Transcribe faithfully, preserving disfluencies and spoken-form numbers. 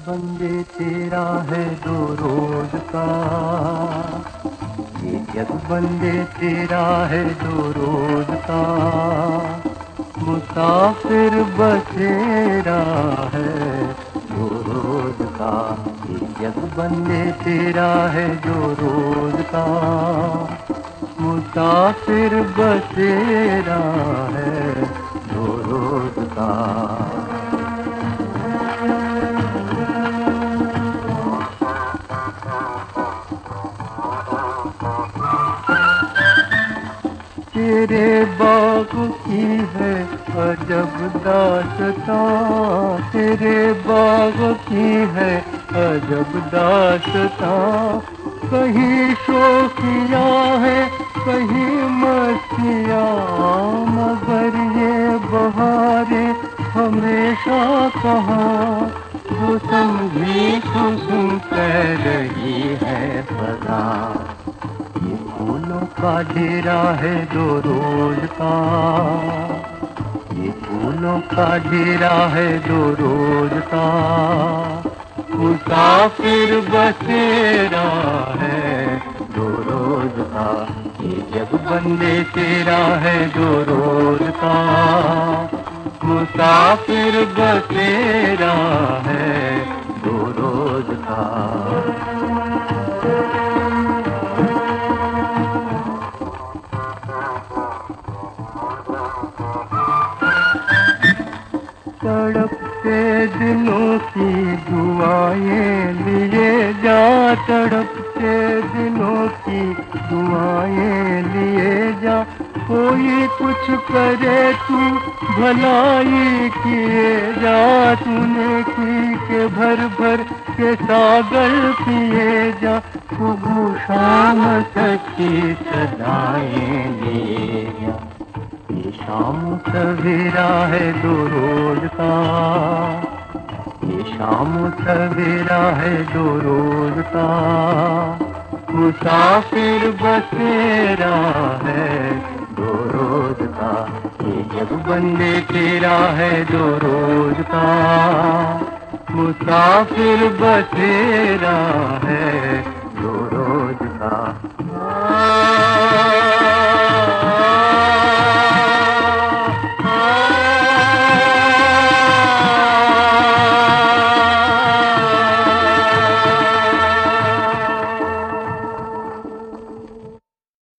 बंदे तेरा है दो रोज का, ये जग बंदे तेरा है दो रोज का, मुसाफिर बसेरा है दो रोज का, ये जग बंदे तेरा है दो रोज का, मुसाफिर बसेरा है दो रोज का। तेरे बाग की है अजब दास्तां, तेरे बाग की है अजब दास्तां, कहीं शोखियाँ है कहीं मस्तियाँ, मगर ये बहारें हमेशा कहाँ, जो समझी तो सुन कह रही है फजा, ये फूलों का डेरा है दो रोज का, ये फूलों का डेरा है दो रोज का, मुसाफिर बसेरा है दो रोज का, ये जग बंदे तेरा है दो रोज का, मुसाफिर बसेरा है दो रोज का। तड़पते दिलों की दुआएं लिए जा, तड़पते दिलों की दुआएं लिए जा, कोई कुछ करे तू भलाई किए जा, तूने की के भर भर के सागर पिए जा, सुबह शाम सच्ची सदाएं लिए जा, ये शाम सवेरा है दो रोज का, ये शाम सवेरा है दो रोज का, मुसाफिर बसेरा है दो रोज का, ये जग बंदे तेरा है दो रोज का, मुसाफिर बसेरा है